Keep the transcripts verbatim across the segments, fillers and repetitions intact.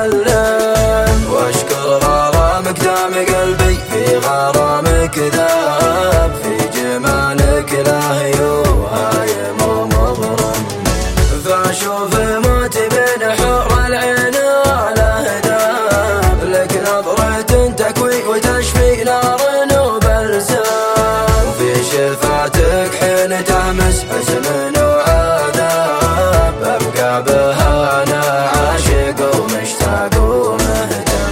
يتألم، واشكر غرامك دام قلبي في غرامك ذاب، في جمالك لاهي وهايم ومغرم، فاشوف موتي بين حور العين على هداب، لك نظرة تكوي وتشفي نار وبلسام، في شفاتك حين تهمس حزن وعذاب، أبقى بها أنا عاشق ومشتاق ومهتم،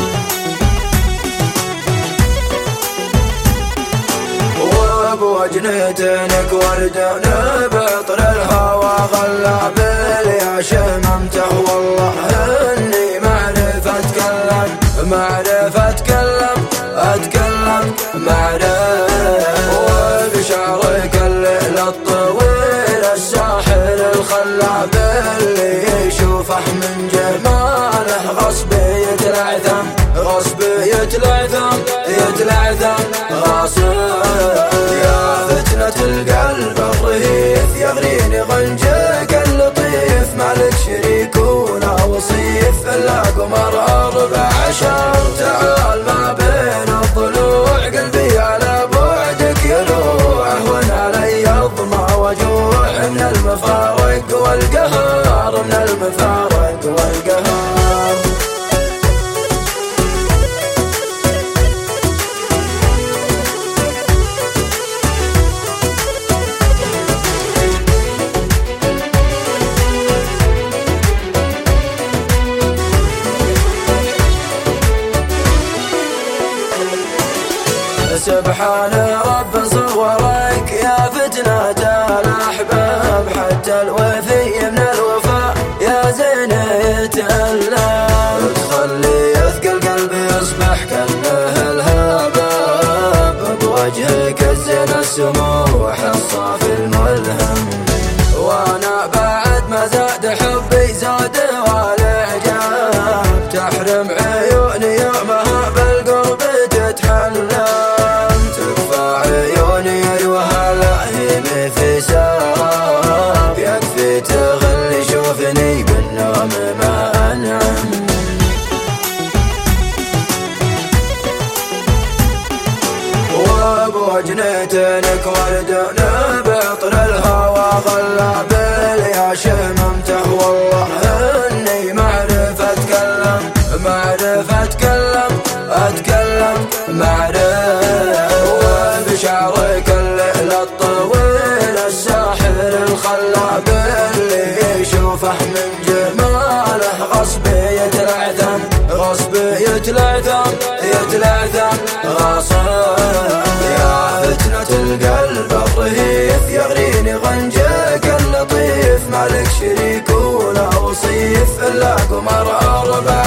وبوجنتنك ورد بعطر الهوى غلابل يا شممته، والله اني معرف اتكلم معرف اتكلم اتكلم معرف، وبشعرك الليل الطويل الساحل الخلاب، اللي يشوفه من جماله غصب يتلعثم غصب يتلعثم يتلعثم غاصب، يا فتنة القلب الرهيف يغريني غنجك اللطيف، مالك شريك ولا وصيف إلا قمر أربع عشر، تعال ما بين الضلوع قلبي على بعدك يلوع، هون علي الظما وجوع من المفارق والقهر، من المفارق والقهر. سبحان رب صورك يا فتنة الأحباب، حتى الوفي من الوفاء يا زين يتألم، تخلي يثقل قلبي يصبح كأنه الهباب، بوجهك الزين السموح الصافي الملهم، وانا بعد ما زاد حبي زاد والإعجاب، تحرم عيوني يومها بالقرب تتحلم، في سراب يكفي تغلي شوفني بالنوم ما أنعم، وبوجنتنك ورد بعطر الهوى غلابل يا شممته، والله اني معرف اتكلم معرف اتكلم اتكلم معرف، وبشعرك الليل الطويل الساحل الخلاب، اللي يشوفه من جماله غصب يتلعثم غصب يتلعثم يتلعثم غاصب، يا فتنة القلب الرهيف يغريني غنجك اللطيف، مالك شريك ولا وصيف إلا قمر أربع